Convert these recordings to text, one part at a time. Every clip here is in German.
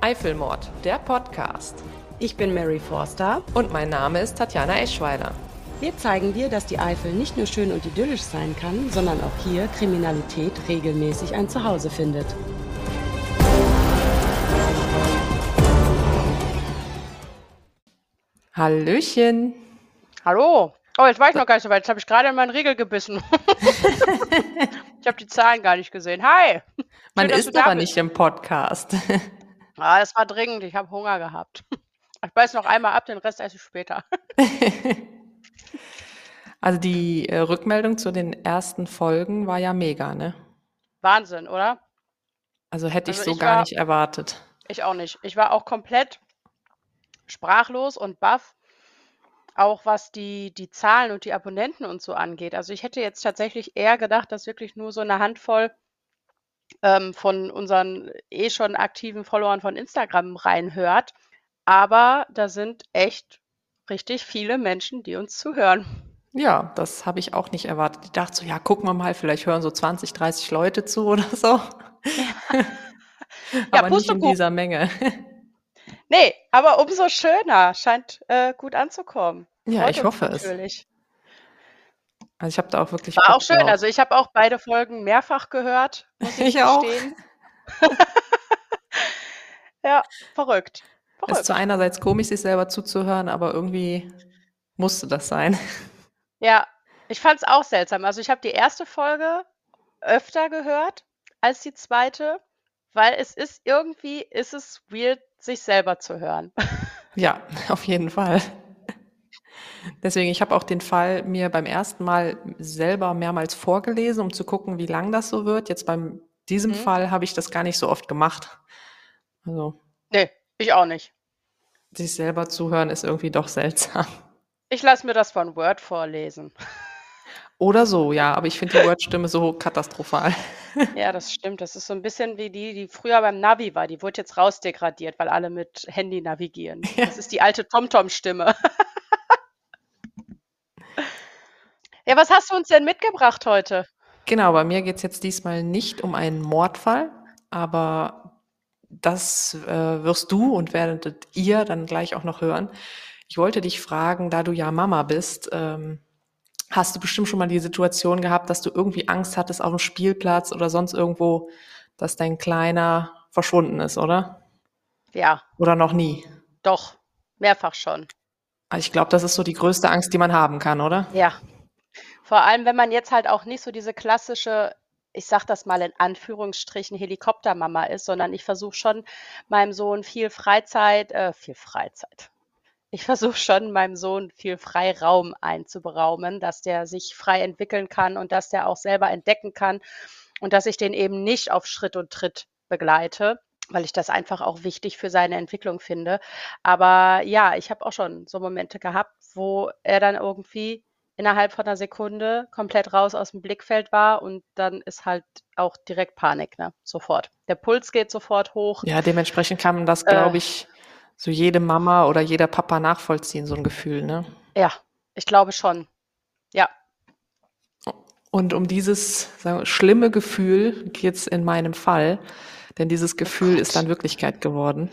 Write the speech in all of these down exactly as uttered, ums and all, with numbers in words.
Eifelmord, der Podcast. Ich bin Mary Forster. Und mein Name ist Tatjana Eschweiler. Wir zeigen dir, dass die Eifel nicht nur schön und idyllisch sein kann, sondern auch hier Kriminalität regelmäßig ein Zuhause findet. Hallöchen. Hallo. Oh, jetzt war ich noch gar nicht so weit. Jetzt habe ich gerade in meinen Riegel gebissen. Ich habe die Zahlen gar nicht gesehen. Hi. Man Schön, dass ist du da aber bist. nicht im Podcast. Ah, das war dringend. Ich habe Hunger gehabt. Ich beiß noch einmal ab, den Rest esse ich später. Also die äh, Rückmeldung zu den ersten Folgen war ja mega, ne? Wahnsinn, oder? Also hätte ich Also so ich gar war- nicht erwartet. Ich auch nicht. Ich war auch komplett sprachlos und baff, auch was die, die Zahlen und die Abonnenten und so angeht. Also ich hätte jetzt tatsächlich eher gedacht, dass wirklich nur so eine Handvoll ähm, von unseren eh schon aktiven Followern von Instagram reinhört. Aber da sind echt richtig viele Menschen, die uns zuhören. Ja, das habe ich auch nicht erwartet. Ich dachte so, ja, gucken wir mal, vielleicht hören so zwanzig, dreißig Leute zu oder so. Aber nicht in Pustekuchen. dieser Menge. Nee, aber umso schöner. Scheint äh, gut anzukommen. Ja, Freut ich uns hoffe es. natürlich. Also ich habe da auch wirklich War Bock auch schön. drauf. Also ich habe auch beide Folgen mehrfach gehört, muss ich Ich auch. gestehen. Ja, verrückt. Ist Verrückt. zwar einerseits komisch, sich selber zuzuhören, aber irgendwie musste das sein. Ja, ich fand es auch seltsam. Also ich habe die erste Folge öfter gehört als die zweite, weil es ist irgendwie, ist es weird, sich selber zu hören. Ja, auf jeden Fall. Deswegen, ich habe auch den Fall mir beim ersten Mal selber mehrmals vorgelesen, um zu gucken, wie lang das so wird. Jetzt beim diesem Mhm. Fall habe ich das gar nicht so oft gemacht. Also Nee, ich auch nicht. sich selber zuhören ist irgendwie doch seltsam. Ich lasse mir das von Word vorlesen. Oder so, ja, aber ich finde die Wordstimme so katastrophal. Ja, das stimmt. Das ist so ein bisschen wie die, die früher beim Navi war. Die wurde jetzt rausdegradiert, weil alle mit Handy navigieren. Ja. Das ist die alte TomTom-Stimme. Ja, was hast du uns denn mitgebracht heute? Genau, bei mir geht es jetzt diesmal nicht um einen Mordfall, aber das äh, wirst du und werdet ihr dann gleich auch noch hören. Ich wollte dich fragen, da du ja Mama bist, ähm, hast du bestimmt schon mal die Situation gehabt, dass du irgendwie Angst hattest auf dem Spielplatz oder sonst irgendwo, dass dein Kleiner verschwunden ist, oder? Ja, Oder noch nie? doch. Mehrfach schon. Also ich glaube, das ist so die größte Angst, die man haben kann, oder? Ja. Vor allem, wenn man jetzt halt auch nicht so diese klassische, ich sag das mal in Anführungsstrichen, Helikoptermama ist, sondern ich versuche schon meinem Sohn viel Freizeit, äh, viel Freizeit. Ich versuche schon meinem Sohn viel Freiraum einzuberaumen, dass der sich frei entwickeln kann und dass der auch selber entdecken kann und dass ich den eben nicht auf Schritt und Tritt begleite, weil ich das einfach auch wichtig für seine Entwicklung finde. Aber ja, ich habe auch schon so Momente gehabt, wo er dann irgendwie innerhalb von einer Sekunde komplett raus aus dem Blickfeld war und dann ist halt auch direkt Panik, ne? Sofort. Der Puls geht sofort hoch. Ja, dementsprechend kann man das, Äh. glaube ich, so jede Mama oder jeder Papa nachvollziehen, so ein Gefühl, ne? Ja, ich glaube schon. Ja. Und um dieses sagen wir, schlimme Gefühl geht's in meinem Fall, denn dieses Gefühl Gott. ist dann Wirklichkeit geworden.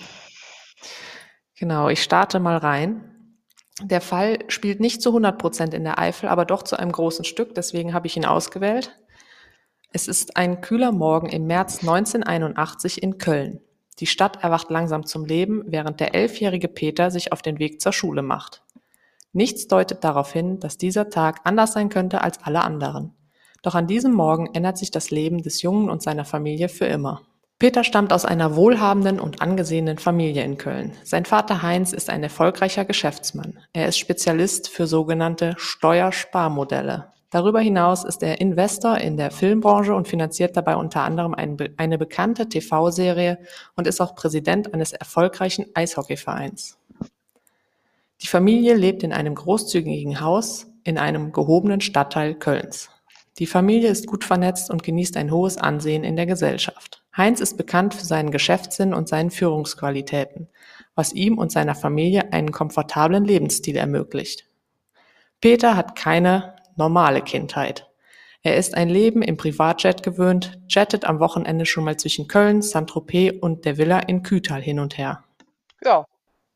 Genau, ich starte mal rein. Der Fall spielt nicht zu hundert Prozent in der Eifel, aber doch zu einem großen Stück, deswegen habe ich ihn ausgewählt. Es ist ein kühler Morgen im März neunzehnhunderteinundachtzig in Köln. Die Stadt erwacht langsam zum Leben, während der elfjährige Peter sich auf den Weg zur Schule macht. Nichts deutet darauf hin, dass dieser Tag anders sein könnte als alle anderen. Doch an diesem Morgen ändert sich das Leben des Jungen und seiner Familie für immer. Peter stammt aus einer wohlhabenden und angesehenen Familie in Köln. Sein Vater Heinz ist ein erfolgreicher Geschäftsmann. Er ist Spezialist für sogenannte Steuersparmodelle. Darüber hinaus ist er Investor in der Filmbranche und finanziert dabei unter anderem ein, eine bekannte T V-Serie und ist auch Präsident eines erfolgreichen Eishockeyvereins. Die Familie lebt in einem großzügigen Haus in einem gehobenen Stadtteil Kölns. Die Familie ist gut vernetzt und genießt ein hohes Ansehen in der Gesellschaft. Heinz ist bekannt für seinen Geschäftssinn und seinen Führungsqualitäten, was ihm und seiner Familie einen komfortablen Lebensstil ermöglicht. Peter hat keine normale Kindheit. Er ist ein Leben im Privatjet gewöhnt, jettet am Wochenende schon mal zwischen Köln, Saint-Tropez und der Villa in Kühtal hin und her. Ja,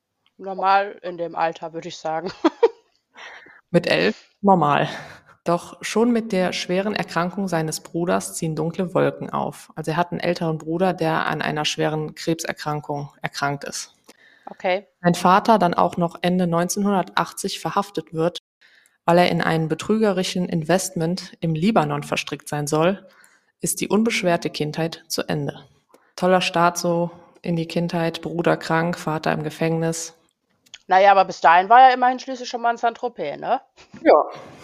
normal in dem Alter, würde ich sagen. Mit elf normal. Doch schon mit der schweren Erkrankung seines Bruders ziehen dunkle Wolken auf. Also er hat einen älteren Bruder, der an einer schweren Krebserkrankung erkrankt ist. Okay. Sein Vater dann auch noch Ende neunzehnhundertachtzig verhaftet wird, weil er in einen betrügerischen Investment im Libanon verstrickt sein soll, ist die unbeschwerte Kindheit zu Ende. Toller Start so in die Kindheit, Bruder krank, Vater im Gefängnis. Naja, aber bis dahin war er immerhin schließlich schon mal in Saint-Tropez, ne? Ja.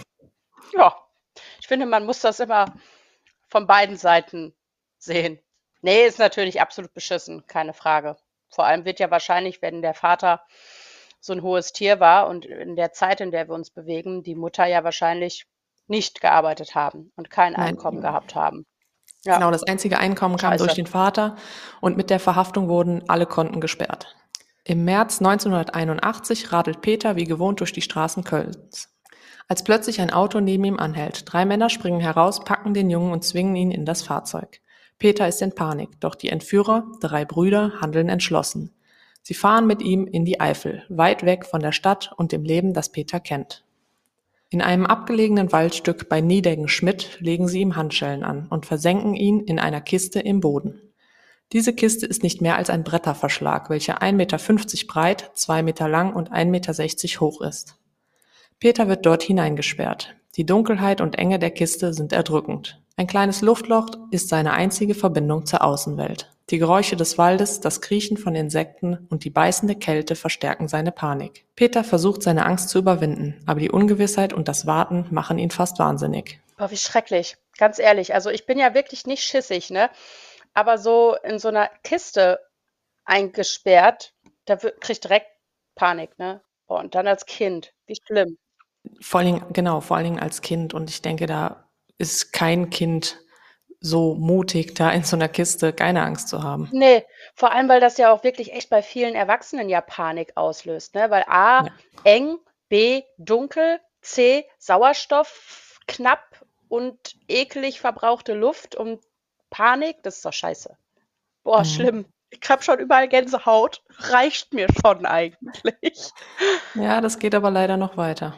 Ja, ich finde, man muss das immer von beiden Seiten sehen. Nee, ist natürlich absolut beschissen, keine Frage. Vor allem wird ja wahrscheinlich, wenn der Vater so ein hohes Tier war und in der Zeit, in der wir uns bewegen, die Mutter ja wahrscheinlich nicht gearbeitet haben und kein Nein. Einkommen gehabt haben. Ja, Genau, das einzige Einkommen kam Scheiße. durch den Vater und mit der Verhaftung wurden alle Konten gesperrt. Im März neunzehnhunderteinundachtzig radelt Peter wie gewohnt durch die Straßen Kölns. Als plötzlich ein Auto neben ihm anhält. Drei Männer springen heraus, packen den Jungen und zwingen ihn in das Fahrzeug. Peter ist in Panik, doch die Entführer, drei Brüder, handeln entschlossen. Sie fahren mit ihm in die Eifel, weit weg von der Stadt und dem Leben, das Peter kennt. In einem abgelegenen Waldstück bei Niedegen-Schmidt legen sie ihm Handschellen an und versenken ihn in einer Kiste im Boden. Diese Kiste ist nicht mehr als ein Bretterverschlag, welcher ein Meter fünfzig breit, zwei Meter lang und ein Meter sechzig hoch ist. Peter wird dort hineingesperrt. Die Dunkelheit und Enge der Kiste sind erdrückend. Ein kleines Luftloch ist seine einzige Verbindung zur Außenwelt. Die Geräusche des Waldes, das Kriechen von Insekten und die beißende Kälte verstärken seine Panik. Peter versucht, seine Angst zu überwinden, aber die Ungewissheit und das Warten machen ihn fast wahnsinnig. Boah, wie schrecklich. Ganz ehrlich, also ich bin ja wirklich nicht schissig, ne? Aber so in so einer Kiste eingesperrt, da kriege ich direkt Panik, ne? Boah, und dann als Kind, wie schlimm. Vor allen Dingen, genau, vor allen Dingen als Kind. Und ich denke, da ist kein Kind so mutig, da in so einer Kiste keine Angst zu haben. Nee, vor allem, weil das ja auch wirklich echt bei vielen Erwachsenen ja Panik auslöst, ne? Weil A, Ja. eng, B, dunkel, C, Sauerstoff knapp und eklig verbrauchte Luft und Panik, das ist doch scheiße. Boah, Mhm. schlimm. Ich habe schon überall Gänsehaut. Reicht mir schon eigentlich. Ja, das geht aber leider noch weiter.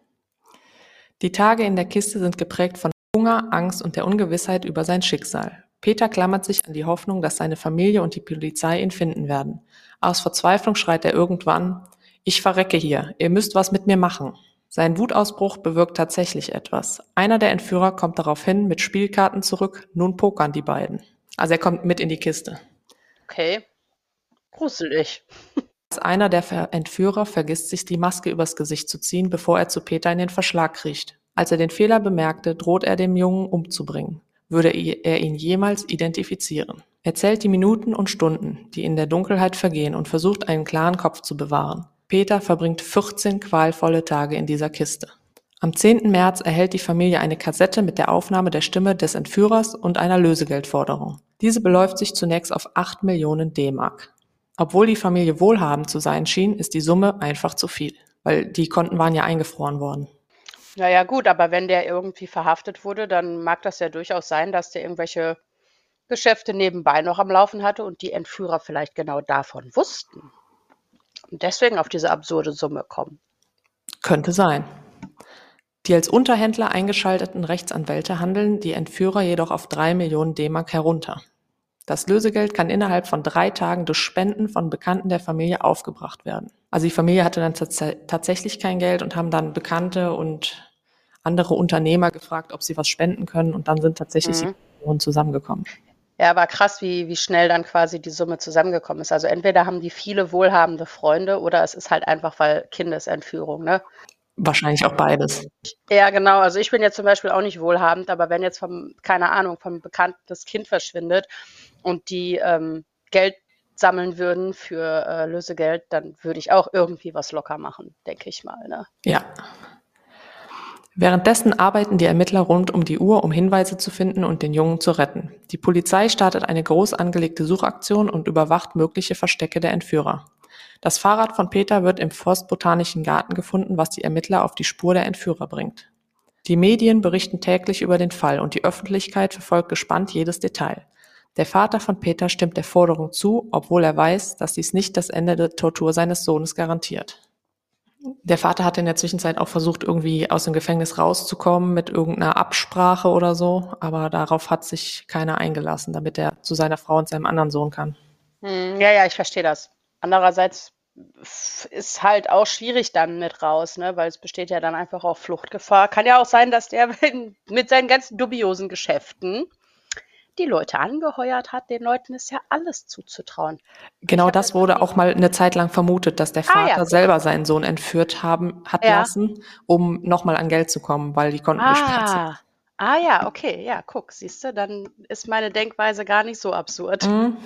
Die Tage in der Kiste sind geprägt von Hunger, Angst und der Ungewissheit über sein Schicksal. Peter klammert sich an die Hoffnung, dass seine Familie und die Polizei ihn finden werden. Aus Verzweiflung schreit er irgendwann: Ich verrecke hier, ihr müsst was mit mir machen. Sein Wutausbruch bewirkt tatsächlich etwas. Einer der Entführer kommt daraufhin mit Spielkarten zurück, nun pokern die beiden. Also er kommt mit in die Kiste. Okay. Gruselig. Einer der Ver- Entführer vergisst sich, die Maske übers Gesicht zu ziehen, bevor er zu Peter in den Verschlag kriecht. Als er den Fehler bemerkte, droht er dem Jungen umzubringen. Würde er ihn jemals identifizieren? Er zählt die Minuten und Stunden, die in der Dunkelheit vergehen, und versucht, einen klaren Kopf zu bewahren. Peter verbringt vierzehn qualvolle Tage in dieser Kiste. Am zehnten März erhält die Familie eine Kassette mit der Aufnahme der Stimme des Entführers und einer Lösegeldforderung. Diese beläuft sich zunächst auf acht Millionen D-Mark. Obwohl die Familie wohlhabend zu sein schien, ist die Summe einfach zu viel, weil die Konten waren ja eingefroren worden. Naja, gut, aber wenn der irgendwie verhaftet wurde, dann mag das ja durchaus sein, dass der irgendwelche Geschäfte nebenbei noch am Laufen hatte und die Entführer vielleicht genau davon wussten und deswegen auf diese absurde Summe kommen. Könnte sein. Die als Unterhändler eingeschalteten Rechtsanwälte handeln die Entführer jedoch auf drei Millionen D-Mark herunter. Das Lösegeld kann innerhalb von drei Tagen durch Spenden von Bekannten der Familie aufgebracht werden. Also die Familie hatte dann tats- tatsächlich kein Geld und haben dann Bekannte und andere Unternehmer gefragt, ob sie was spenden können, und dann sind tatsächlich Mhm. die Millionen zusammengekommen. Ja, aber krass, wie, wie schnell dann quasi die Summe zusammengekommen ist. Also entweder haben die viele wohlhabende Freunde oder es ist halt einfach, weil Kindesentführung, ne? Wahrscheinlich auch beides. Ja, genau. Also ich bin jetzt zum Beispiel auch nicht wohlhabend, aber wenn jetzt vom, keine Ahnung, vom Bekannten das Kind verschwindet und die ähm, Geld sammeln würden für äh, Lösegeld, dann würde ich auch irgendwie was locker machen, denke ich mal. Ne? Ja. Währenddessen arbeiten die Ermittler rund um die Uhr, um Hinweise zu finden und den Jungen zu retten. Die Polizei startet eine groß angelegte Suchaktion und überwacht mögliche Verstecke der Entführer. Das Fahrrad von Peter wird im Forstbotanischen Garten gefunden, was die Ermittler auf die Spur der Entführer bringt. Die Medien berichten täglich über den Fall und die Öffentlichkeit verfolgt gespannt jedes Detail. Der Vater von Peter stimmt der Forderung zu, obwohl er weiß, dass dies nicht das Ende der Tortur seines Sohnes garantiert. Der Vater hat in der Zwischenzeit auch versucht, irgendwie aus dem Gefängnis rauszukommen mit irgendeiner Absprache oder so, aber darauf hat sich keiner eingelassen, damit er zu seiner Frau und seinem anderen Sohn kann. Hm, ja, ja, ich verstehe das. Andererseits f- ist halt auch schwierig dann mit raus, ne? Weil es besteht ja dann einfach auch Fluchtgefahr. Kann ja auch sein, dass der mit seinen ganzen dubiosen Geschäften die Leute angeheuert hat. Den Leuten ist ja alles zuzutrauen. Genau Ich habe das jetzt wurde irgendwie. auch mal eine Zeit lang vermutet, dass der Ah ja, Vater guck. selber seinen Sohn entführt haben hat Ja. lassen, um nochmal an Geld zu kommen, weil die Konten gesperrt sind. Ah. Ah ja, okay. Ja, guck, siehst du, dann ist meine Denkweise gar nicht so absurd. Mhm.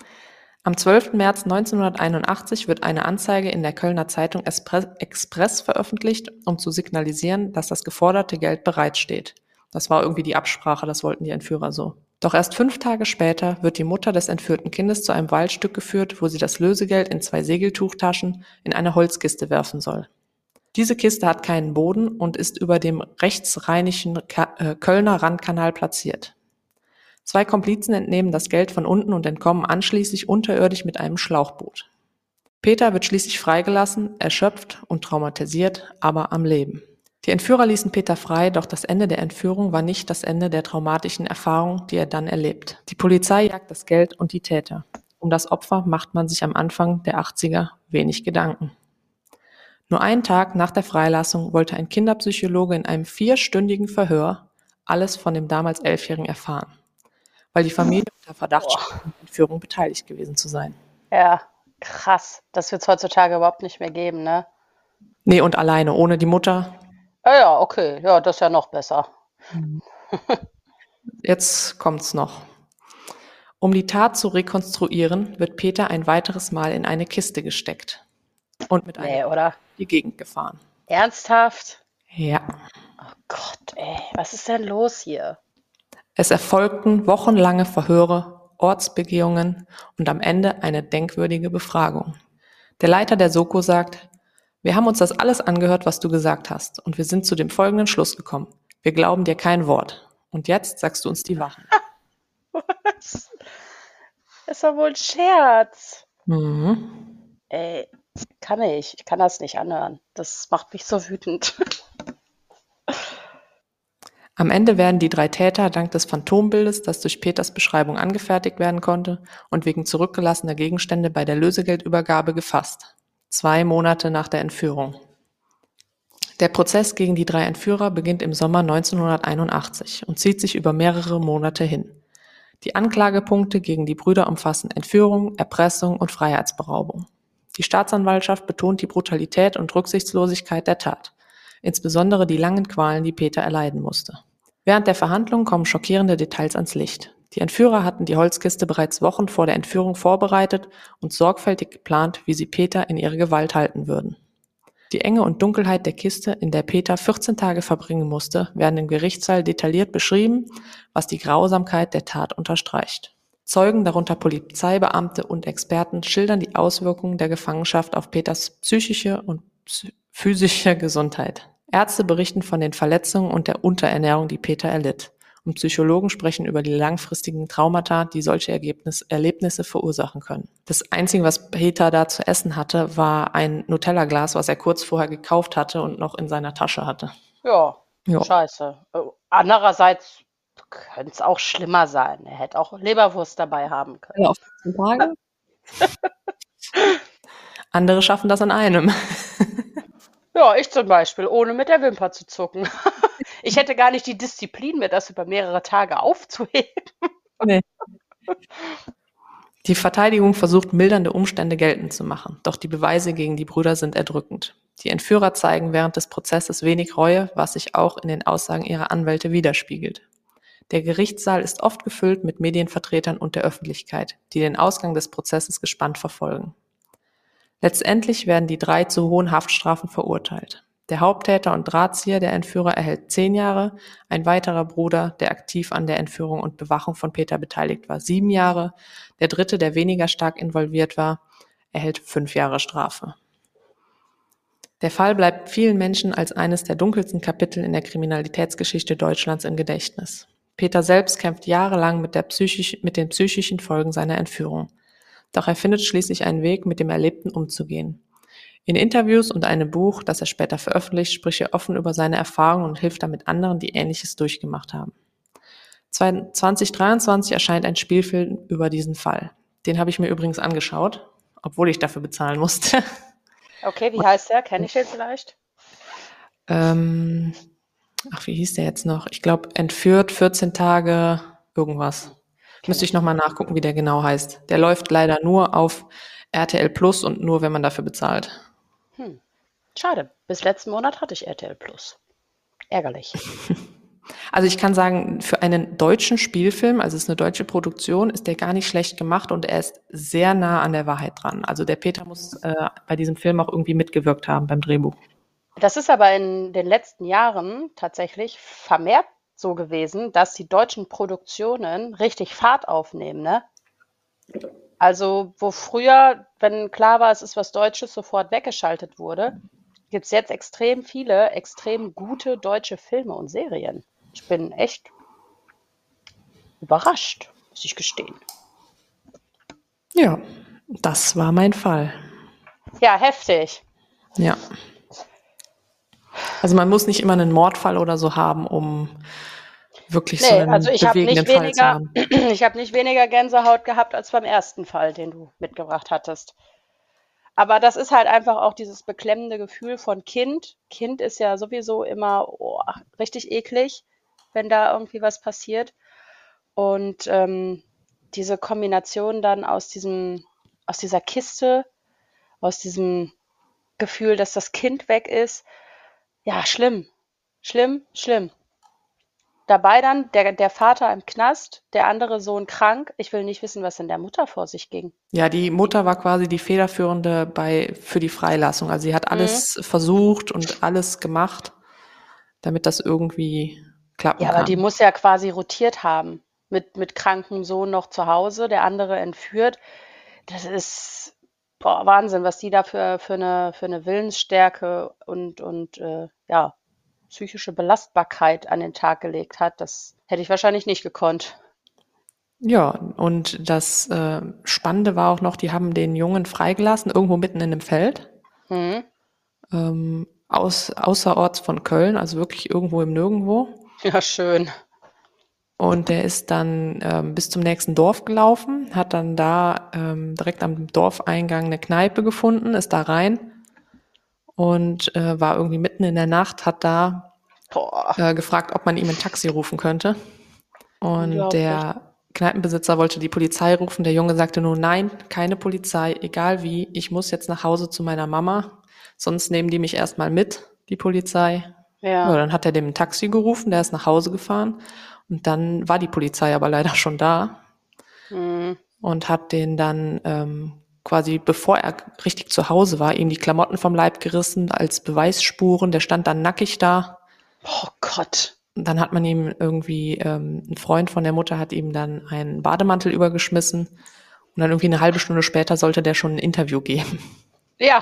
Am zwölften März neunzehnhunderteinundachtzig wird eine Anzeige in der Kölner Zeitung Espre- Express veröffentlicht, um zu signalisieren, dass das geforderte Geld bereitsteht. Das war irgendwie die Absprache, das wollten die Entführer so. Doch erst fünf Tage später wird die Mutter des entführten Kindes zu einem Waldstück geführt, wo sie das Lösegeld in zwei Segeltuchtaschen in eine Holzkiste werfen soll. Diese Kiste hat keinen Boden und ist über dem rechtsrheinischen Ka- äh, Kölner Randkanal platziert. Zwei Komplizen entnehmen das Geld von unten und entkommen anschließend unterirdisch mit einem Schlauchboot. Peter wird schließlich freigelassen, erschöpft und traumatisiert, aber am Leben. Die Entführer ließen Peter frei, doch das Ende der Entführung war nicht das Ende der traumatischen Erfahrung, die er dann erlebt. Die Polizei jagt das Geld und die Täter. Um das Opfer macht man sich am Anfang der achtziger wenig Gedanken. Nur einen Tag nach der Freilassung wollte ein Kinderpsychologe in einem vierstündigen Verhör alles von dem damals Elfjährigen erfahren, weil die Familie unter Verdacht Boah. stand, an der Entführung beteiligt gewesen zu sein. Ja, krass. Das wird es heutzutage überhaupt nicht mehr geben, ne? Nee, und alleine, ohne die Mutter. Ja, ja, okay. Ja, das ist ja noch besser. Jetzt kommt's noch. Um die Tat zu rekonstruieren, wird Peter ein weiteres Mal in eine Kiste gesteckt und mit einem Nee, oder? die Gegend gefahren. Ernsthaft? Ja. Oh Gott, ey, was ist denn los hier? Es erfolgten wochenlange Verhöre, Ortsbegehungen und am Ende eine denkwürdige Befragung. Der Leiter der Soko sagt, wir haben uns das alles angehört, was du gesagt hast, und wir sind zu dem folgenden Schluss gekommen. Wir glauben dir kein Wort. Und jetzt sagst du uns die Wahrheit. Was? Das ist doch wohl ein Scherz. Mhm. Ey, kann ich. Ich kann das nicht anhören. Das macht mich so wütend. Am Ende werden die drei Täter dank des Phantombildes, das durch Peters Beschreibung angefertigt werden konnte, und wegen zurückgelassener Gegenstände bei der Lösegeldübergabe gefasst. Zwei Monate nach der Entführung. Der Prozess gegen die drei Entführer beginnt im Sommer neunzehnhunderteinundachtzig und zieht sich über mehrere Monate hin. Die Anklagepunkte gegen die Brüder umfassen Entführung, Erpressung und Freiheitsberaubung. Die Staatsanwaltschaft betont die Brutalität und Rücksichtslosigkeit der Tat, insbesondere die langen Qualen, die Peter erleiden musste. Während der Verhandlung kommen schockierende Details ans Licht. Die Entführer hatten die Holzkiste bereits Wochen vor der Entführung vorbereitet und sorgfältig geplant, wie sie Peter in ihre Gewalt halten würden. Die Enge und Dunkelheit der Kiste, in der Peter vierzehn Tage verbringen musste, werden im Gerichtssaal detailliert beschrieben, was die Grausamkeit der Tat unterstreicht. Zeugen, darunter Polizeibeamte und Experten, schildern die Auswirkungen der Gefangenschaft auf Peters psychische und physische Gesundheit. Ärzte berichten von den Verletzungen und der Unterernährung, die Peter erlitt. Und Psychologen sprechen über die langfristigen Traumata, die solche Ergebnis, Erlebnisse verursachen können. Das Einzige, was Peter da zu essen hatte, war ein Nutella-Glas, was er kurz vorher gekauft hatte und noch in seiner Tasche hatte. Ja, Ja. scheiße. Äh, Andererseits könnte es auch schlimmer sein. Er hätte auch Leberwurst dabei haben können. Alle auf vierzehn Tage. Andere schaffen das an einem. Ja, ich zum Beispiel, ohne mit der Wimper zu zucken. Ich hätte gar nicht die Disziplin, mir das über mehrere Tage aufzuheben. Nee. Die Verteidigung versucht, mildernde Umstände geltend zu machen, doch die Beweise gegen die Brüder sind erdrückend. Die Entführer zeigen während des Prozesses wenig Reue, was sich auch in den Aussagen ihrer Anwälte widerspiegelt. Der Gerichtssaal ist oft gefüllt mit Medienvertretern und der Öffentlichkeit, die den Ausgang des Prozesses gespannt verfolgen. Letztendlich werden die drei zu hohen Haftstrafen verurteilt. Der Haupttäter und Drahtzieher der Entführer erhält zehn Jahre, ein weiterer Bruder, der aktiv an der Entführung und Bewachung von Peter beteiligt war, sieben Jahre, der dritte, der weniger stark involviert war, erhält fünf Jahre Strafe. Der Fall bleibt vielen Menschen als eines der dunkelsten Kapitel in der Kriminalitätsgeschichte Deutschlands im Gedächtnis. Peter selbst kämpft jahrelang mit, der psychisch, mit den psychischen Folgen seiner Entführung. Doch er findet schließlich einen Weg, mit dem Erlebten umzugehen. In Interviews und einem Buch, das er später veröffentlicht, spricht er offen über seine Erfahrungen und hilft damit anderen, die Ähnliches durchgemacht haben. zwanzig dreiundzwanzig erscheint ein Spielfilm über diesen Fall. Den habe ich mir übrigens angeschaut, obwohl ich dafür bezahlen musste. Okay, wie heißt der? Kenne ich den vielleicht? Ähm, ach, wie hieß der jetzt noch? Ich glaube, entführt, vierzehn Tage, irgendwas. Müsste ich nochmal nachgucken, wie der genau heißt. Der läuft leider nur auf R T L Plus und nur, wenn man dafür bezahlt. Hm. Schade. Bis letzten Monat hatte ich R T L Plus. Ärgerlich. Also ich kann sagen, für einen deutschen Spielfilm, also es ist eine deutsche Produktion, ist der gar nicht schlecht gemacht und er ist sehr nah an der Wahrheit dran. Also der Peter muss äh, bei diesem Film auch irgendwie mitgewirkt haben beim Drehbuch. Das ist aber in den letzten Jahren tatsächlich vermehrt so gewesen, dass die deutschen Produktionen richtig Fahrt aufnehmen, ne? Also wo früher, wenn klar war, es ist was Deutsches, sofort weggeschaltet wurde, gibt es jetzt extrem viele, extrem gute deutsche Filme und Serien. Ich bin echt überrascht, muss ich gestehen. Ja, das war mein Fall. Ja, heftig. Ja. Also man muss nicht immer einen Mordfall oder so haben, um wirklich so Nee, einen also ich habe bewegenden nicht Fall zu weniger, haben. ich habe nicht weniger Gänsehaut gehabt als beim ersten Fall, den du mitgebracht hattest. Aber das ist halt einfach auch dieses beklemmende Gefühl von Kind. Kind ist ja sowieso immer oh, richtig eklig, wenn da irgendwie was passiert. Und ähm, diese Kombination dann aus diesem, aus dieser Kiste, aus diesem Gefühl, dass das Kind weg ist, ja, schlimm, schlimm, schlimm. Dabei dann der, der Vater im Knast, der andere Sohn krank. Ich will nicht wissen, was in der Mutter vor sich ging. Ja, die Mutter war quasi die Federführende bei, für die Freilassung. Also sie hat alles Mhm. versucht und alles gemacht, damit das irgendwie klappen Ja, aber kann. die muss ja quasi rotiert haben. Mit, mit krankem Sohn noch zu Hause, der andere entführt. Das ist boah, Wahnsinn, was die da für, für, eine, für eine Willensstärke und, und äh, ja, psychische Belastbarkeit an den Tag gelegt hat. Das hätte ich wahrscheinlich nicht gekonnt. Ja, und das äh, Spannende war auch noch, die haben den Jungen freigelassen, irgendwo mitten in einem Feld, Mhm. ähm, aus, außerorts von Köln, also wirklich irgendwo im Nirgendwo. Ja, schön. Und der ist dann ähm, bis zum nächsten Dorf gelaufen, hat dann da ähm, direkt am Dorfeingang eine Kneipe gefunden, ist da rein und äh, war irgendwie mitten in der Nacht, hat da Boah, äh, gefragt, ob man ihm ein Taxi rufen könnte. Und unglaublich. der Kneipenbesitzer wollte die Polizei rufen. Der Junge sagte nur, nein, keine Polizei, egal wie, ich muss jetzt nach Hause zu meiner Mama, sonst nehmen die mich erstmal mit, die Polizei. Ja, Ja. dann hat er dem ein Taxi gerufen, der ist nach Hause gefahren und dann war die Polizei aber leider schon da Mhm. und hat den dann ähm, quasi, bevor er richtig zu Hause war, ihm die Klamotten vom Leib gerissen als Beweisspuren. Der stand dann nackig da. Oh Gott. Und dann hat man ihm irgendwie, ähm, ein Freund von der Mutter hat ihm dann einen Bademantel übergeschmissen und dann irgendwie eine halbe Stunde später sollte der schon ein Interview geben. Ja,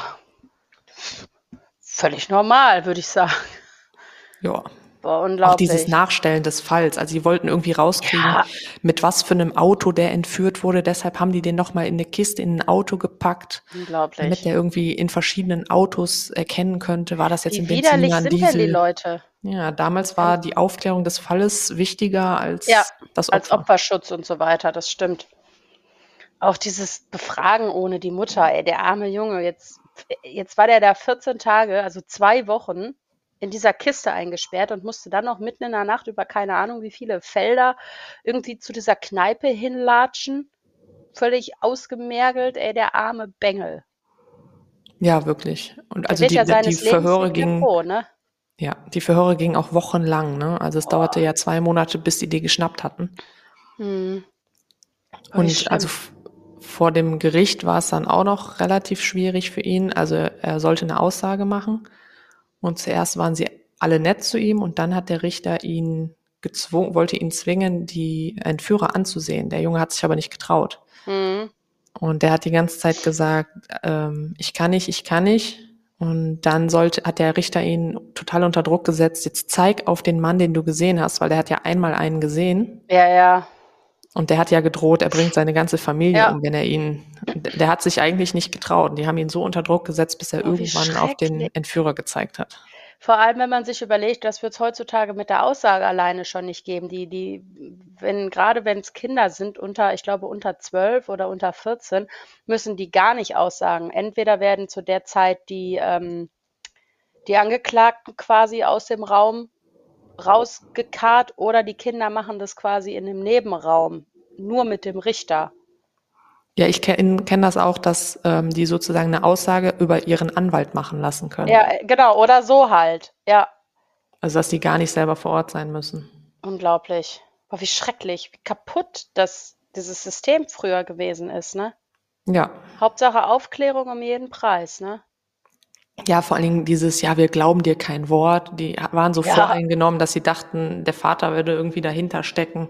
völlig normal, würde ich sagen. Ja. Boah, Auch dieses unglaublich. Nachstellen des Falls. Also sie wollten irgendwie rauskriegen, Ja, mit was für einem Auto der entführt wurde. Deshalb haben die den nochmal in eine Kiste in ein Auto gepackt, damit unglaublich. der irgendwie in verschiedenen Autos erkennen könnte. War das jetzt Wie ein widerlich Benziner, ein sind denn die Diesel? Leute? Ja, damals war die Aufklärung des Falles wichtiger als Ja, das als Opfer. Opferschutz und so weiter, das stimmt. Auch dieses Befragen ohne die Mutter, ey, der arme Junge, jetzt, jetzt war der da vierzehn Tage, also zwei Wochen in dieser Kiste eingesperrt und musste dann noch mitten in der Nacht über keine Ahnung wie viele Felder irgendwie zu dieser Kneipe hinlatschen. Völlig ausgemergelt, ey, der arme Bengel. Ja, wirklich. Und Der also wird die, ja die seines Lebens Verhöre nicht mehr gingen, froh, ne? ja, die Verhöre gingen auch wochenlang, ne? Also es dauerte Boah. ja zwei Monate, bis die die geschnappt hatten. Hm. Oh, wie Und schlimm. also f- vor dem Gericht war es dann auch noch relativ schwierig für ihn. Also er sollte eine Aussage machen. Und zuerst waren sie alle nett zu ihm und dann hat der Richter ihn gezwungen, wollte ihn zwingen, die Entführer anzusehen. Der Junge hat sich aber nicht getraut. Hm. Und der hat die ganze Zeit gesagt, ähm, ich kann nicht, ich kann nicht. Und dann sollte, hat der Richter ihn total unter Druck gesetzt, jetzt zeig auf den Mann, den du gesehen hast, weil der hat ja einmal einen gesehen. Ja, ja. Und der hat ja gedroht, er bringt seine ganze Familie Ja. um, wenn er ihn, der hat sich eigentlich nicht getraut. Die haben ihn so unter Druck gesetzt, bis er Oh, wie irgendwann auf den schrecklich. Entführer gezeigt hat. Vor allem, wenn man sich überlegt, das wird es heutzutage mit der Aussage alleine schon nicht geben. Die, die, wenn, gerade wenn es Kinder sind, unter, ich glaube, unter zwölf oder unter vierzehn, müssen die gar nicht aussagen. Entweder werden zu der Zeit die, ähm, die Angeklagten quasi aus dem Raum rausgekarrt oder die Kinder machen das quasi in einem Nebenraum, nur mit dem Richter. Ja, ich kenne kenn das auch, dass ähm, die sozusagen eine Aussage über ihren Anwalt machen lassen können. Ja, äh, genau, oder so halt. Ja, Also, dass die gar nicht selber vor Ort sein müssen. unglaublich. Boah, wie schrecklich, wie kaputt das, dieses System früher gewesen ist, ne? Ja. Hauptsache Aufklärung um jeden Preis, ne? Ja, vor allen Dingen dieses, ja, wir glauben dir kein Wort. Die waren so Ja. voreingenommen, dass sie dachten, der Vater würde irgendwie dahinter stecken.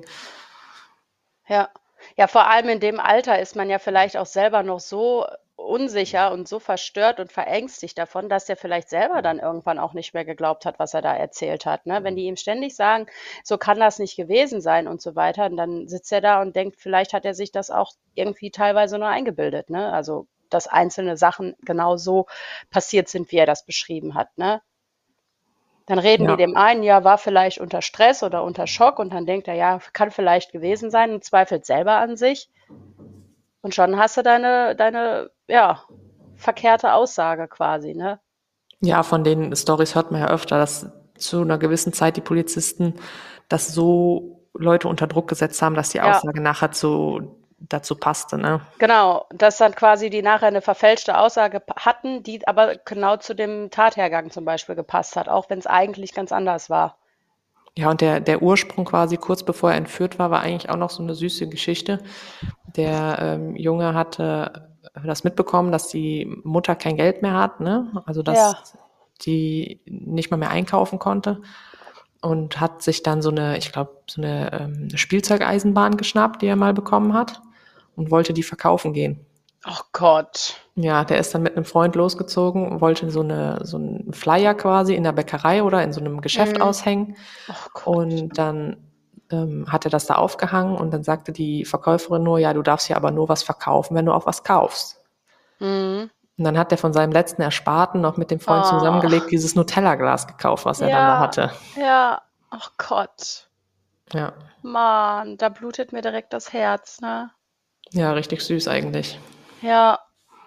Ja. Ja, vor allem in dem Alter ist man ja vielleicht auch selber noch so unsicher und so verstört und verängstigt davon, dass der vielleicht selber dann irgendwann auch nicht mehr geglaubt hat, was er da erzählt hat, ne? Wenn die ihm ständig sagen, so kann das nicht gewesen sein und so weiter, und dann sitzt er da und denkt, vielleicht hat er sich das auch irgendwie teilweise nur eingebildet, ne? Also, dass einzelne Sachen genau so passiert sind, wie er das beschrieben hat, ne? Dann reden Ja. die dem einen, ja, war vielleicht unter Stress oder unter Schock, und dann denkt er, ja, kann vielleicht gewesen sein, und zweifelt selber an sich. Und schon hast du deine, deine, ja, verkehrte Aussage quasi, ne? Ja, von den Storys hört man ja öfter, dass zu einer gewissen Zeit die Polizisten das so Leute unter Druck gesetzt haben, dass die Ja. Aussage nachher zu, dazu passte, ne? Genau, dass dann quasi die nachher eine verfälschte Aussage p- hatten, die aber genau zu dem Tathergang zum Beispiel gepasst hat, auch wenn es eigentlich ganz anders war. Ja, und der, der Ursprung quasi kurz bevor er entführt war, war eigentlich auch noch so eine süße Geschichte. Der ähm, Junge hatte das mitbekommen, dass die Mutter kein Geld mehr hat, ne? Also dass Ja. die nicht mal mehr einkaufen konnte, und hat sich dann so eine, ich glaube, so eine ähm, Spielzeugeisenbahn geschnappt, die er mal bekommen hat, und wollte die verkaufen gehen. Oh Gott. Ja, der ist dann mit einem Freund losgezogen und wollte so eine so einen Flyer quasi in der Bäckerei oder in so einem Geschäft Mhm. aushängen. Oh Gott. Und dann ähm, hat er das da aufgehangen, und dann sagte die Verkäuferin nur, ja, du darfst hier aber nur was verkaufen, wenn du auch was kaufst. Mhm. Und dann hat er von seinem letzten Ersparten noch mit dem Freund Oh. zusammengelegt dieses Nutella-Glas gekauft, was er dann da Ja, hatte. ja. Oh Gott. Ja, Mann, da blutet mir direkt das Herz, ne? ja, richtig süß eigentlich. Ja.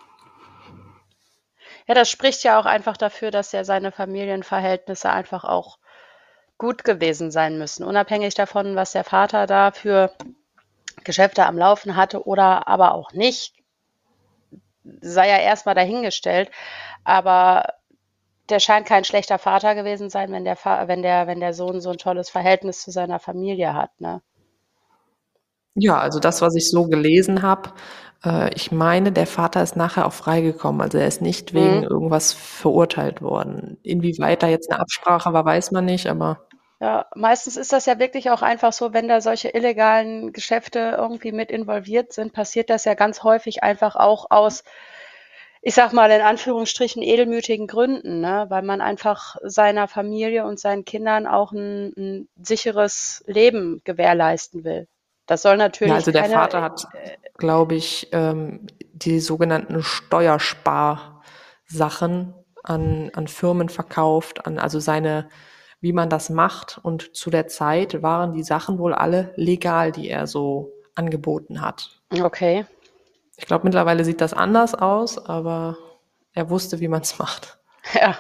Ja, das spricht ja auch einfach dafür, dass ja seine Familienverhältnisse einfach auch gut gewesen sein müssen, unabhängig davon, was der Vater da für Geschäfte am Laufen hatte oder aber auch nicht, sei ja erstmal dahingestellt. Aber der scheint kein schlechter Vater gewesen sein, wenn der, Fa wenn der, wenn der Sohn so ein tolles Verhältnis zu seiner Familie hat, ne? Ja, also das, was ich so gelesen habe, äh, ich meine, der Vater ist nachher auch freigekommen. Also er ist nicht wegen Mhm. irgendwas verurteilt worden. Inwieweit da jetzt eine Absprache war, weiß man nicht, aber Ja, meistens ist das ja wirklich auch einfach so, wenn da solche illegalen Geschäfte irgendwie mit involviert sind, passiert das ja ganz häufig einfach auch aus, ich sag mal in Anführungsstrichen, edelmütigen Gründen, ne? Weil man einfach seiner Familie und seinen Kindern auch ein, ein sicheres Leben gewährleisten will. Das soll ja, natürlich also der keine, Vater hat, glaube ich, ähm, die sogenannten Steuersparsachen an, an Firmen verkauft, an, also seine, wie man das macht. Und zu der Zeit waren die Sachen wohl alle legal, die er so angeboten hat. okay, Ich glaube, mittlerweile sieht das anders aus, aber er wusste, wie man es macht. ja.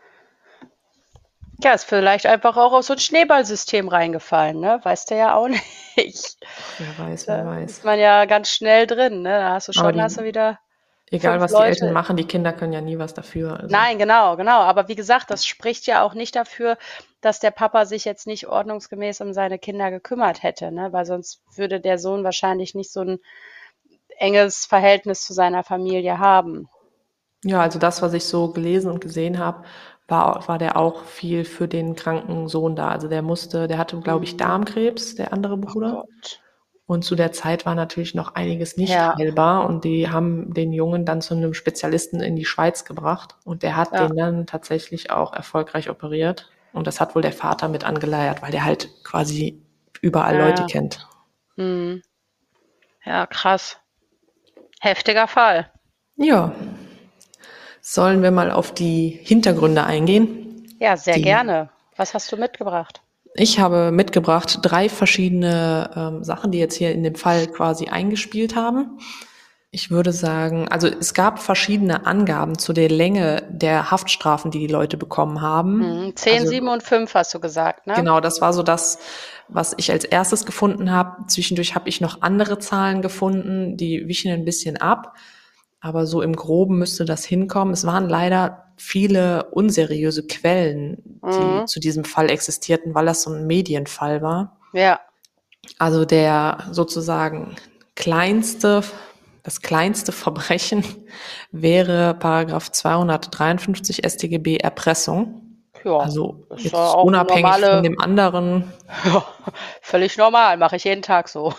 Ja, ist vielleicht einfach auch auf so ein Schneeballsystem reingefallen, ne? Weißt du ja auch nicht. Ach, wer weiß, wer Da ist weiß. man ja ganz schnell drin, ne? Da hast du Aber schon, hast du die, wieder egal fünf was die Eltern Leute. machen, die Kinder können ja nie was dafür. Also. Nein, genau, genau. Aber wie gesagt, das spricht ja auch nicht dafür, dass der Papa sich jetzt nicht ordnungsgemäß um seine Kinder gekümmert hätte, ne? Weil sonst würde der Sohn wahrscheinlich nicht so ein enges Verhältnis zu seiner Familie haben. Ja, also das, was ich so gelesen und gesehen habe, war, war der auch viel für den kranken Sohn da. Also der musste, der hatte, glaube ich, Mhm. Darmkrebs, der andere Oh Bruder. Gott. Und zu der Zeit war natürlich noch einiges nicht Ja. heilbar. Und die haben den Jungen dann zu einem Spezialisten in die Schweiz gebracht. Und der hat Ja. den dann tatsächlich auch erfolgreich operiert. Und das hat wohl der Vater mit angeleiert, weil der halt quasi überall Ja, Leute ja. kennt. Hm. Ja, krass. Heftiger Fall. Ja. Sollen wir mal auf die Hintergründe eingehen? Ja, sehr Die- gerne. Was hast du mitgebracht? Ich habe mitgebracht drei verschiedene ähm, Sachen, die jetzt hier in dem Fall quasi eingespielt haben. Ich würde sagen, also es gab verschiedene Angaben zu der Länge der Haftstrafen, die die Leute bekommen haben. Mhm. zehn, Also, sieben und fünf hast du gesagt, ne? genau, das war so das, was ich als erstes gefunden habe. Zwischendurch habe ich noch andere Zahlen gefunden, die wichen ein bisschen ab. Aber so im Groben müsste das hinkommen. Es waren leider viele unseriöse Quellen, die Mhm. zu diesem Fall existierten, weil das so ein Medienfall war. Ja. Also der sozusagen kleinste, das kleinste Verbrechen wäre Paragraph zweihundertdreiundfünfzig S t G B Erpressung. Ja, Also ist jetzt ja auch eine unabhängig normale- von dem anderen. Ja, völlig normal, mache ich jeden Tag so.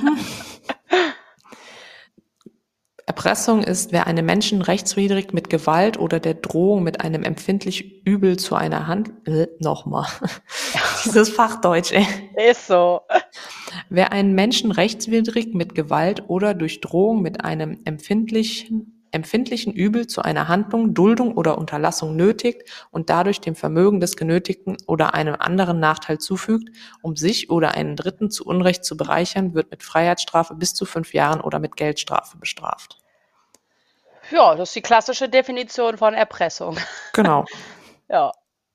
Erpressung ist, wer einem Menschen rechtswidrig mit Gewalt oder der Drohung mit einem empfindlich Übel zu einer Hand... Äh, nochmal. Dieses Fachdeutsch, ey. Ist so. Wer einen Menschen rechtswidrig mit Gewalt oder durch Drohung mit einem empfindlichen, empfindlichen Übel zu einer Handlung, Duldung oder Unterlassung nötigt und dadurch dem Vermögen des Genötigten oder einem anderen Nachteil zufügt, um sich oder einen Dritten zu Unrecht zu bereichern, wird mit Freiheitsstrafe bis zu fünf Jahren oder mit Geldstrafe bestraft. Ja, das ist die klassische Definition von Erpressung. Genau. Ja.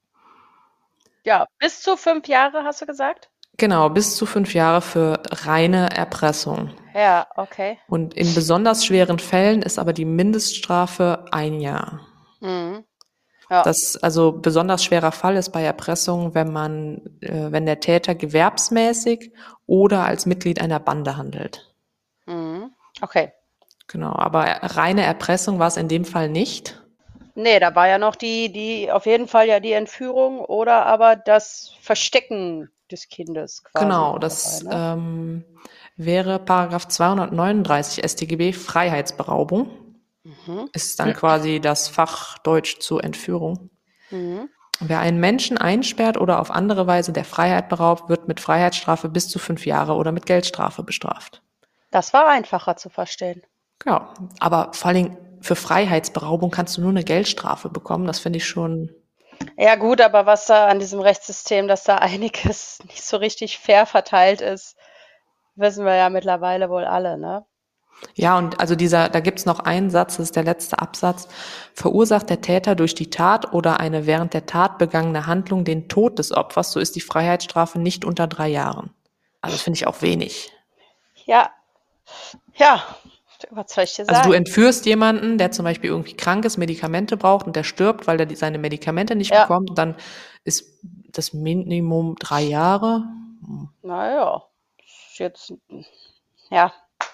Ja, bis zu fünf Jahre hast du gesagt? Genau, bis zu fünf Jahre für reine Erpressung. Ja, okay. Und in besonders schweren Fällen ist aber die Mindeststrafe ein Jahr. Mhm. Ja. Das, also besonders schwerer Fall ist bei Erpressung, wenn man, äh, wenn der Täter gewerbsmäßig oder als Mitglied einer Bande handelt. Mhm. Okay. Genau, aber reine Erpressung war es in dem Fall nicht. Nee, da war ja noch die, die, auf jeden Fall ja die Entführung oder aber das Verstecken des Kindes quasi. Genau, mit das dabei, ne? ähm, wäre Paragraph zweihundertneununddreißig S t G B Freiheitsberaubung. Mhm. Ist dann quasi das Fachdeutsch zur Entführung. Mhm. Wer einen Menschen einsperrt oder auf andere Weise der Freiheit beraubt, wird mit Freiheitsstrafe bis zu fünf Jahre oder mit Geldstrafe bestraft. Das war einfacher zu verstehen. Ja, aber vor allen Dingen für Freiheitsberaubung kannst du nur eine Geldstrafe bekommen. Das finde ich schon. Ja gut, aber was da an diesem Rechtssystem, dass da einiges nicht so richtig fair verteilt ist, wissen wir ja mittlerweile wohl alle, ne? Ja, und also dieser, da gibt's noch einen Satz, das ist der letzte Absatz. Verursacht der Täter durch die Tat oder eine während der Tat begangene Handlung den Tod des Opfers, so ist die Freiheitsstrafe nicht unter drei Jahren. Also das finde ich auch wenig. Ja, ja, was soll ich dir sagen? Also du entführst jemanden, der zum Beispiel irgendwie krank ist, Medikamente braucht und der stirbt, weil er die, seine Medikamente nicht Ja. bekommt. Und dann ist das Minimum drei Jahre. Naja, ist jetzt, ja.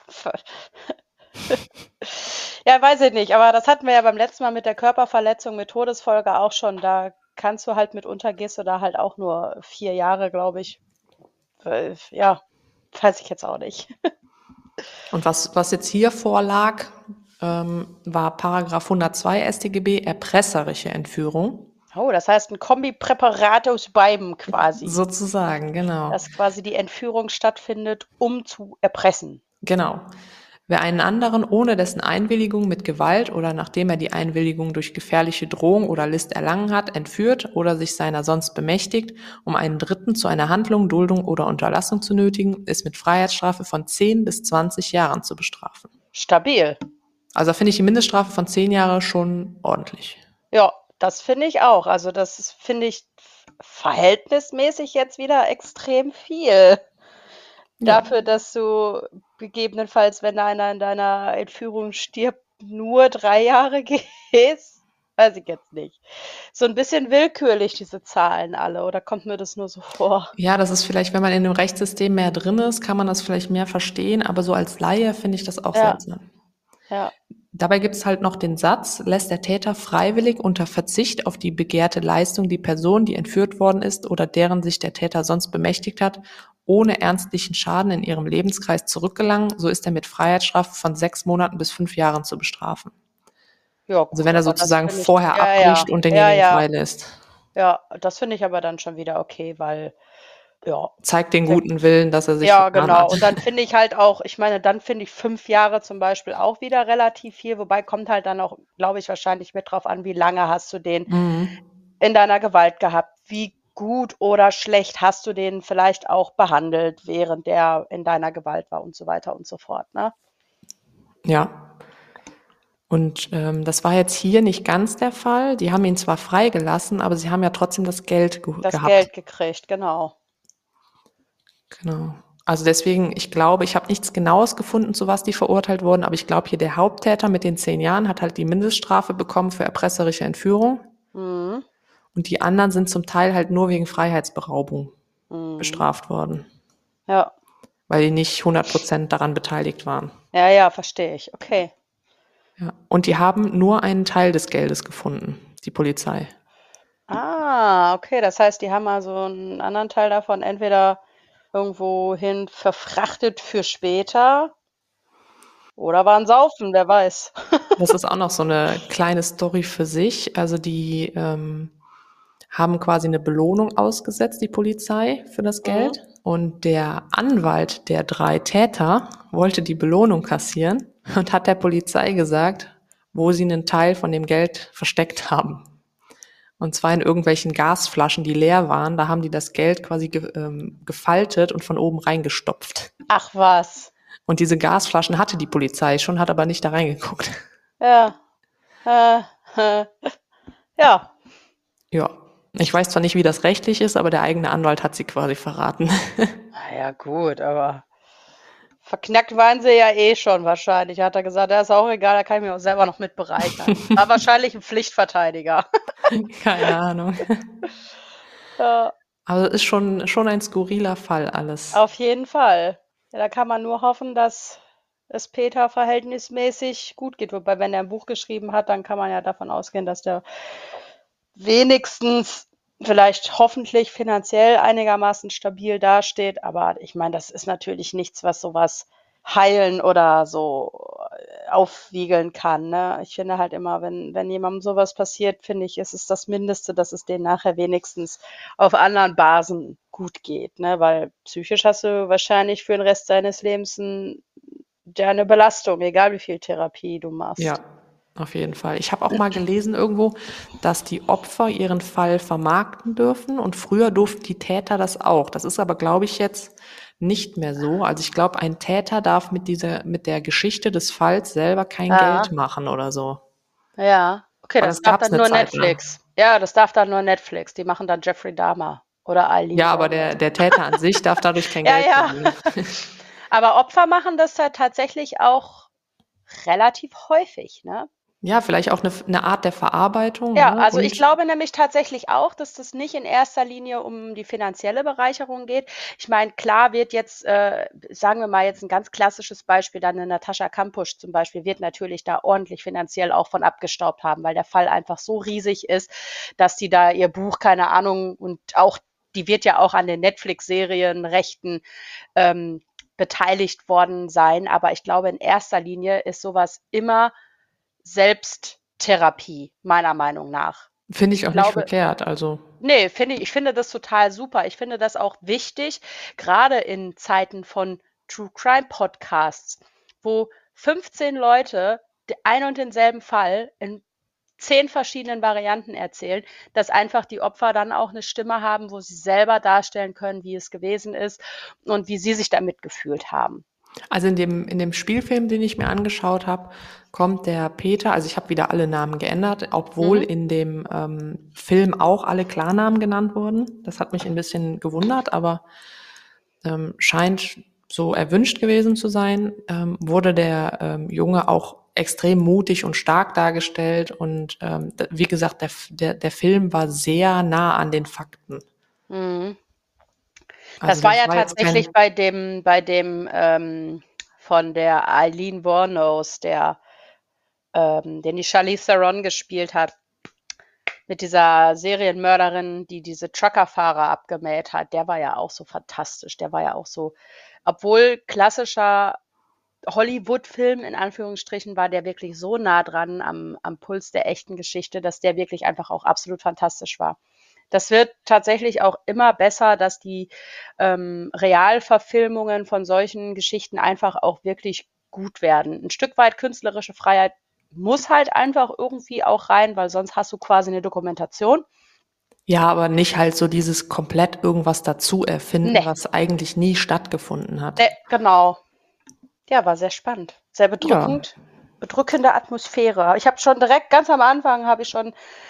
Ja, weiß ich nicht, aber das hatten wir ja beim letzten Mal mit der Körperverletzung mit Todesfolge auch schon. Da kannst du halt mitunter, gehst du da halt auch nur vier Jahre, glaube ich. Äh, Ja, weiß ich jetzt auch nicht. Und was, was jetzt hier vorlag, ähm, war Paragraph hundertzwei S t G B, erpresserische Entführung. Oh, das heißt ein Kombipräparat aus beidem quasi. Sozusagen, genau. Dass quasi die Entführung stattfindet, um zu erpressen. Genau. Wer einen anderen ohne dessen Einwilligung mit Gewalt oder nachdem er die Einwilligung durch gefährliche Drohung oder List erlangen hat, entführt oder sich seiner sonst bemächtigt, um einen Dritten zu einer Handlung, Duldung oder Unterlassung zu nötigen, ist mit Freiheitsstrafe von zehn bis zwanzig Jahren zu bestrafen. Stabil. Also da finde ich die Mindeststrafe von zehn Jahre schon ordentlich. Ja, das finde ich auch. Also das ist, finde ich verhältnismäßig jetzt wieder extrem viel. Ja. Dafür, dass du gegebenenfalls, wenn einer in deiner Entführung stirbt, nur drei Jahre gehst, weiß ich jetzt nicht. So ein bisschen willkürlich, diese Zahlen alle, oder kommt mir das nur so vor? Ja, das ist vielleicht, wenn man in dem Rechtssystem mehr drin ist, kann man das vielleicht mehr verstehen, aber so als Laie finde ich das auch Ja. seltsam. Ja. Dabei gibt es halt noch den Satz, lässt der Täter freiwillig unter Verzicht auf die begehrte Leistung die Person, die entführt worden ist oder deren sich der Täter sonst bemächtigt hat, ohne ernstlichen Schaden in ihrem Lebenskreis zurückgelangen, so ist er mit Freiheitsstrafe von sechs Monaten bis fünf Jahren zu bestrafen. Ja Also gut, wenn er aber das sozusagen finde ich vorher ja, ja, abbricht und ja, denjenigen ja, freilässt. ja, das finde ich aber dann schon wieder okay, weil, ja, Zeigt den sech guten Willen, dass er sich ja, vertan genau. hat. Und dann finde ich halt auch ich meine, dann finde ich fünf Jahre zum Beispiel auch wieder relativ viel, wobei kommt halt dann auch, glaube ich, wahrscheinlich mit drauf an, wie lange hast du den Mhm. in deiner Gewalt gehabt? Wie gut oder schlecht hast du den vielleicht auch behandelt, während der in deiner Gewalt war und so weiter und so fort, ne? Ja. Und ähm, das war jetzt hier nicht ganz der Fall. Die haben ihn zwar freigelassen, aber sie haben ja trotzdem das Geld ge Das gehabt. Geld gekriegt, genau. Genau. Also deswegen, ich glaube, ich habe nichts Genaues gefunden, zu was die verurteilt wurden, aber ich glaube hier der Haupttäter mit den zehn Jahren hat halt die Mindeststrafe bekommen für erpresserische Entführung Mhm. und die anderen sind zum Teil halt nur wegen Freiheitsberaubung Mhm. bestraft worden, Ja. weil die nicht hundert Prozent daran beteiligt waren. Ja, ja, verstehe ich. Okay. Ja. Und die haben nur einen Teil des Geldes gefunden, die Polizei. Ah, okay, das heißt, die haben also 'n anderen Teil davon entweder irgendwohin verfrachtet für später oder waren saufen, wer weiß. Das ist auch noch so eine kleine Story für sich. Also die ähm, haben quasi eine Belohnung ausgesetzt, die Polizei, für das Mhm. Geld. Und der Anwalt der drei Täter wollte die Belohnung kassieren und hat der Polizei gesagt, wo sie einen Teil von dem Geld versteckt haben. Und zwar in irgendwelchen Gasflaschen, die leer waren. Da haben die das Geld quasi ge ähm, gefaltet und von oben reingestopft. Ach was. Und diese Gasflaschen hatte die Polizei schon, hat aber nicht da reingeguckt. Ja. Äh, äh. Ja. Ja, ich weiß zwar nicht, wie das rechtlich ist, aber der eigene Anwalt hat sie quasi verraten. Na ja, gut, aber verknackt waren sie ja eh schon wahrscheinlich. Hat er gesagt: „Ja, ist auch egal, da kann ich mich auch selber noch mit bereichern.“ War wahrscheinlich 'n Pflichtverteidiger. Keine Ahnung. Ja, Also ist schon, schon ein skurriler Fall alles. auf jeden Fall. Ja, da kann man nur hoffen, dass es Peter verhältnismäßig gut geht. Wobei, wenn er 'n Buch geschrieben hat, dann kann man ja davon ausgehen, dass der wenigstens vielleicht hoffentlich finanziell einigermaßen stabil dasteht. Aber ich meine, das ist natürlich nichts, was so was heilen oder so äh, aufwiegeln kann, ne? Ich finde halt immer, wenn wenn jemandem so was passiert, finde ich, ist es das Mindeste, dass es denen nachher wenigstens auf anderen Basen gut geht, ne? Weil psychisch hast du wahrscheinlich für den Rest deines Lebens 'n ja, 'ne Belastung, egal wie viel Therapie du Ja, machst. auf jeden Fall. Ich habe auch mal gelesen irgendwo, dass die Opfer ihren Fall vermarkten dürfen und früher durften die Täter das auch. Das ist aber, glaube ich, jetzt nicht mehr so. Also ich glaube, ein Täter darf mit dieser, mit der Geschichte des Falls selber kein Ja, Geld machen oder so. ja. Okay, Aber das das darf gab's dann eine nur Zeit lang. Netflix. Ja, das darf dann nur Netflix. Die machen dann Jeffrey Dahmer oder Eileen Ja, aber Wuornos. der, der Täter an sich darf dadurch kein Ja, Geld ja. verdienen. Aber Opfer machen das ja tatsächlich auch relativ häufig, ne? Ja, vielleicht auch eine, eine Art der Verarbeitung, Ja, ne? also ich Und glaube nämlich tatsächlich auch, dass das nicht in erster Linie um die finanzielle Bereicherung geht. Ich meine, klar wird jetzt, äh, sagen wir mal jetzt ein ganz klassisches Beispiel, dann 'ne Natascha Kampusch zum Beispiel, wird natürlich da ordentlich finanziell auch von abgestaubt haben, weil der Fall einfach so riesig ist, dass die da ihr Buch, keine Ahnung, und auch die wird ja auch an den Netflix-Serienrechten, ähm, beteiligt worden sein. Aber ich glaube, in erster Linie ist sowas immer Selbsttherapie, meiner Meinung nach. finde ich Ich auch nicht glaube verkehrt. Also ne, finde ich ich finde das total super. Ich finde das auch wichtig, grade in Zeiten von True Crime Podcasts, wo fünfzehn Leute d ein und denselben Fall in zehn verschiedenen Varianten erzählen, dass einfach die Opfer dann auch 'ne Stimme haben, wo sie selber darstellen können, wie es gewesen ist und wie sie sich damit gefühlt haben. Also in dem, in dem Spielfilm, den ich mir angeschaut habe, kommt der Peter, also ich habe wieder alle Namen geändert, obwohl Mhm. in dem ähm, Film auch alle Klarnamen genannt wurden. Das hat mich ein bisschen gewundert, aber ähm, scheint so erwünscht gewesen zu sein. Ähm, wurde der ähm, Junge auch extrem mutig und stark dargestellt und ähm, d- wie gesagt, der, F- der, der Film war sehr nah an den Fakten. Mhm. Also Das war das ja war jetzt tatsächlich kein, bei dem bei dem, ähm, von der Eileen Wuornos, der, ähm den die Charlize Theron gespielt hat. mit dieser Serienmörderin, die diese Truckerfahrer abgemäht hat, der war ja auch so fantastisch. Der war ja auch so, obwohl klassischer Hollywood-Film in Anführungsstrichen, war der wirklich so nah dran am, am Puls der echten Geschichte, dass der wirklich einfach auch absolut fantastisch war. Das wird tatsächlich auch immer besser, dass die ähm, Realverfilmungen von solchen Geschichten einfach auch wirklich gut werden. Ein Stück weit künstlerische Freiheit muss halt einfach irgendwie auch rein, weil sonst hast du quasi eine Dokumentation. Ja, aber nicht halt so dieses komplett irgendwas dazu erfinden, Ne, was eigentlich nie stattgefunden hat. ne, genau. Ja, war sehr spannend, sehr Ja, bedrückend, bedrückende Atmosphäre. Ich habe schon direkt ganz am Anfang habe ich schon,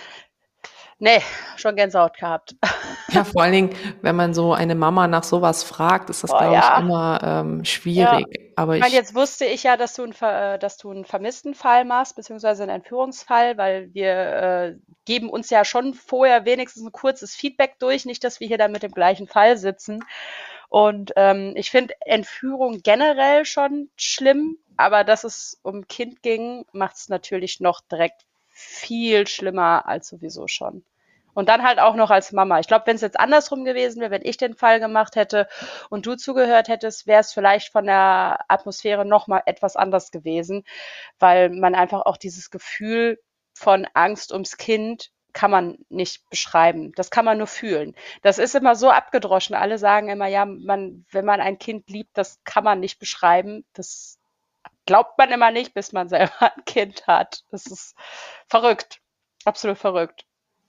nee, schon Gänsehaut gehabt. ja, vor allen Dingen, wenn man so eine Mama nach sowas fragt, ist das, Boah, glaube ich, ja, immer ähm, ja. schwierig. Aber Ich meine, ich, jetzt wusste ich ja, dass du, ein, Ver- äh, dass du einen vermissten Fall machst, beziehungsweise einen Entführungsfall, weil wir äh, geben uns ja schon vorher wenigstens ein kurzes Feedback durch, nicht, dass wir hier dann mit dem gleichen Fall sitzen. Und ähm, ich finde Entführung generell schon schlimm, aber dass es um ein Kind ging, macht es natürlich noch direkt viel schlimmer als sowieso schon. Und dann halt auch noch als Mama. Ich glaube, wenn es jetzt andersrum gewesen wäre, wenn ich den Fall gemacht hätte und du zugehört hättest, wäre es vielleicht von der Atmosphäre noch mal etwas anders gewesen, weil man einfach auch dieses Gefühl von Angst ums Kind kann man nicht beschreiben. Das kann man nur fühlen. Das ist immer so abgedroschen. Alle sagen immer, ja, man, wenn man ein Kind liebt, das kann man nicht beschreiben. Das glaubt man immer nicht, bis man selber ein Kind hat. Das ist verrückt. Absolut verrückt.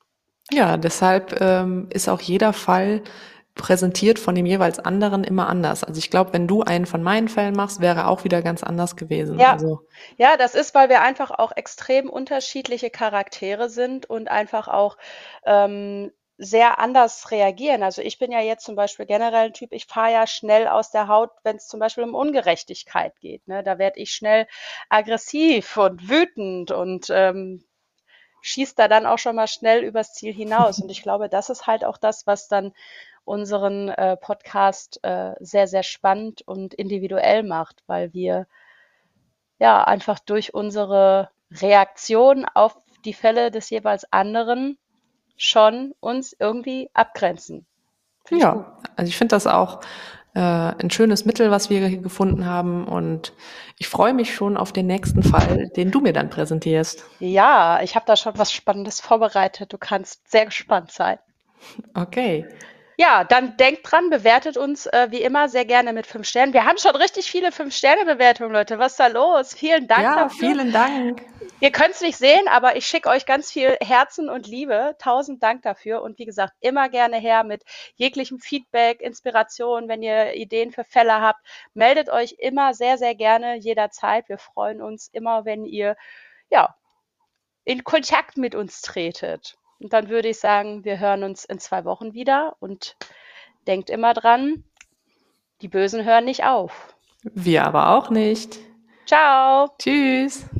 ja, deshalb ähm, ist auch jeder Fall präsentiert von dem jeweils anderen immer anders. Also ich glaube, wenn du einen von meinen Fällen machst, wäre auch wieder ganz anders gewesen. Ja, Also ja, das ist, weil wir einfach auch extrem unterschiedliche Charaktere sind und einfach auch ähm, sehr anders reagieren. Also ich bin ja jetzt zum Beispiel generell ein Typ, ich fahre ja schnell aus der Haut, wenn es zum Beispiel um Ungerechtigkeit geht. Ne? Da werde ich schnell aggressiv und wütend und ähm, schieße da dann auch schon mal schnell übers Ziel hinaus. Und ich glaube, das ist halt auch das, was dann unseren äh, Podcast äh, sehr, sehr spannend und individuell macht, weil wir ja, einfach durch unsere Reaktion auf die Fälle des jeweils anderen schon uns irgendwie abgrenzen. Finde ich gut. ja, also ich finde das auch äh, ein schönes Mittel, was wir hier gefunden haben. Und ich freue mich schon auf den nächsten Fall, den du mir dann präsentierst. Ja, ich habe da schon was Spannendes vorbereitet. Du kannst sehr gespannt sein. Okay. Ja, dann denkt dran, bewertet uns äh, wie immer sehr gerne mit fünf Sternen. Wir haben schon richtig viele Fünf-Sterne-Bewertungen, Leute. Was ist da los? Vielen Dank Ja, dafür. vielen Dank. Ihr könnt es nicht sehen, aber ich schicke euch ganz viel Herzen und Liebe. Tausend Dank dafür. Und wie gesagt, immer gerne her mit jeglichem Feedback, Inspiration, wenn ihr Ideen für Fälle habt. Meldet euch immer sehr, sehr gerne jederzeit. Wir freuen uns immer, wenn ihr ja, in Kontakt mit uns tretet. Und dann würde ich sagen, wir hören uns in zwei Wochen wieder und denkt immer dran, die Bösen hören nicht auf. Wir aber auch nicht. Ciao! Tschüss.